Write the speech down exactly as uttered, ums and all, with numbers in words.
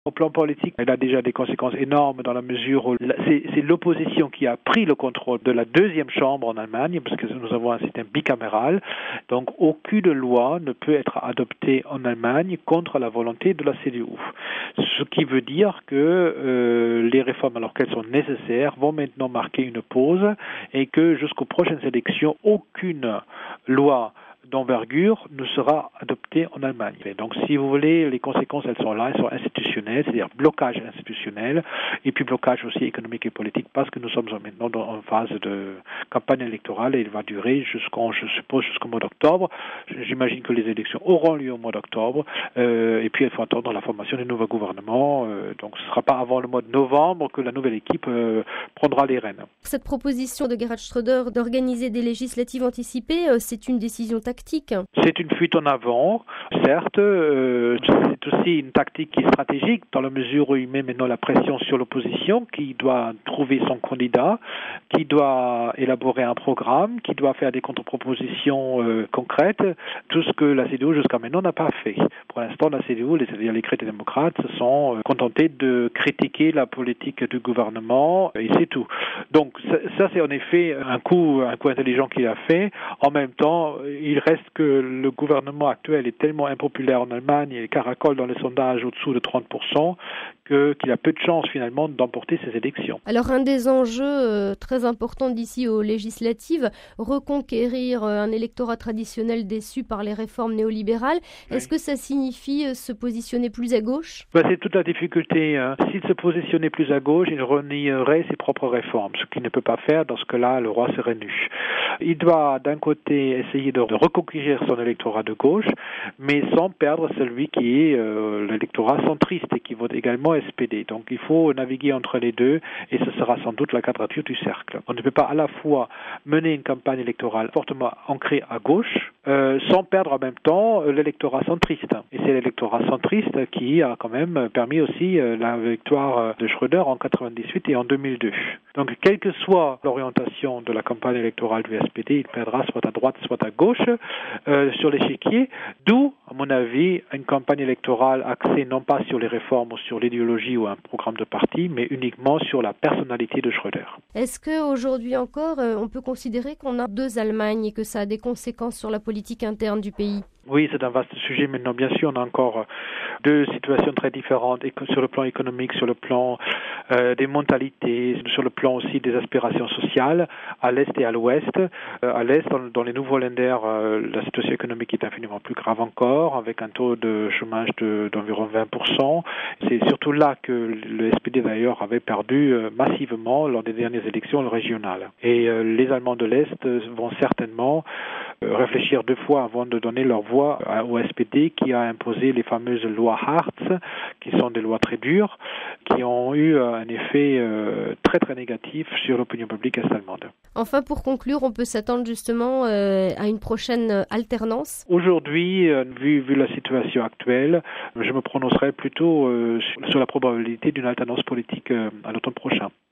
Au plan politique, elle a déjà des conséquences énormes dans la mesure où c'est, c'est l'opposition qui a pris le contrôle de la deuxième chambre en Allemagne, parce que nous avons un système bicaméral. Donc aucune loi ne peut être adoptée en Allemagne contre la volonté de la C D U. Ce qui veut dire que euh, les réformes, alors qu'elles sont nécessaires, vont maintenant marquer une pause et que jusqu'aux prochaines élections, aucune loi d'envergure ne sera adoptée en Allemagne. Et donc, si vous voulez, les conséquences, elles sont là, elles sont institutionnelles, c'est-à-dire blocage institutionnel, et puis blocage aussi économique et politique, parce que nous sommes maintenant dans, en phase de campagne électorale et il va durer jusqu'en, je suppose, jusqu'au mois d'octobre. J'imagine que les élections auront lieu au mois d'octobre, euh, et puis il faut attendre la formation du nouveau gouvernement. Euh, donc, ce ne sera pas avant le mois de novembre que la nouvelle équipe euh, prendra les rênes. Cette proposition de Gerhard Schröder d'organiser des législatives anticipées, euh, c'est une décision tactique. C'est une fuite en avant, certes, euh, c'est aussi une tactique qui est stratégique dans la mesure où il met maintenant la pression sur l'opposition qui doit trouver son candidat, qui doit élaborer un programme, qui doit faire des contre-propositions euh, concrètes, tout ce que la C D U jusqu'à maintenant n'a pas fait. Pour l'instant, la C D U, c'est-à-dire les chrétiens démocrates, se sont euh, contentés de critiquer la politique du gouvernement et c'est tout. Donc ça, ça c'est en effet un coup, un coup intelligent qu'il a fait. En même temps, il reste que le gouvernement actuel est tellement impopulaire en Allemagne et caracole dans les sondages au-dessous de trente pour cent que, qu'il a peu de chances finalement d'emporter ces élections. Alors un des enjeux euh, très importants d'ici aux législatives, reconquérir euh, un électorat traditionnel déçu par les réformes néolibérales, oui. Est-ce que ça signifie euh, se positionner plus à gauche ? Ben, c'est toute la difficulté. Hein. S'il se positionnait plus à gauche, il renierait ses propres réformes, ce qu'il ne peut pas faire. Dans ce cas-là, le roi serait nu. Il doit d'un côté essayer de, de reconquérir son électorat de gauche, mais sans perdre celui qui est euh, l'électorat centriste et qui vote également S P D. Donc il faut naviguer entre les deux et ce sera sans doute la quadrature du cercle. On ne peut pas à la fois mener une campagne électorale fortement ancrée à gauche euh, sans perdre en même temps l'électorat centriste. Et c'est l'électorat centriste qui a quand même permis aussi euh, la victoire de Schröder en quatre-vingt-dix-huit et en deux mille deux. Donc quelle que soit l'orientation de la campagne électorale du S P D, il perdra soit à droite soit à gauche euh, sur l'échiquier, d'où, à mon avis, une campagne électorale axée non pas sur les réformes ou sur l'idéologie ou un programme de parti, mais uniquement sur la personnalité de Schröder. Est-ce qu'aujourd'hui encore, euh, on peut considérer qu'on a deux Allemagnes et que ça a des conséquences sur la politique interne du pays ? Oui, c'est un vaste sujet. Maintenant, bien sûr, on a encore deux situations très différentes sur le plan économique, sur le plan euh, des mentalités, sur le plan aussi des aspirations sociales, à l'Est et à l'Ouest. Euh, à l'Est, dans, dans les nouveaux Länder, euh, la situation économique est infiniment plus grave encore, avec un taux de chômage de, d'environ vingt pour cent. C'est surtout là que le S P D, d'ailleurs, avait perdu euh, massivement lors des dernières élections régionales. Et euh, les Allemands de l'Est vont certainement euh, réfléchir deux fois avant de donner leur voix au S P D qui a imposé les fameuses lois Hartz, qui sont des lois très dures, qui ont eu un effet euh, très très négatif sur l'opinion publique est-allemande. Enfin, pour conclure, on peut s'attendre justement euh, à une prochaine alternance ? Aujourd'hui, euh, vu, vu la situation actuelle, je me prononcerai plutôt euh, sur la probabilité d'une alternance politique euh, à l'automne prochain.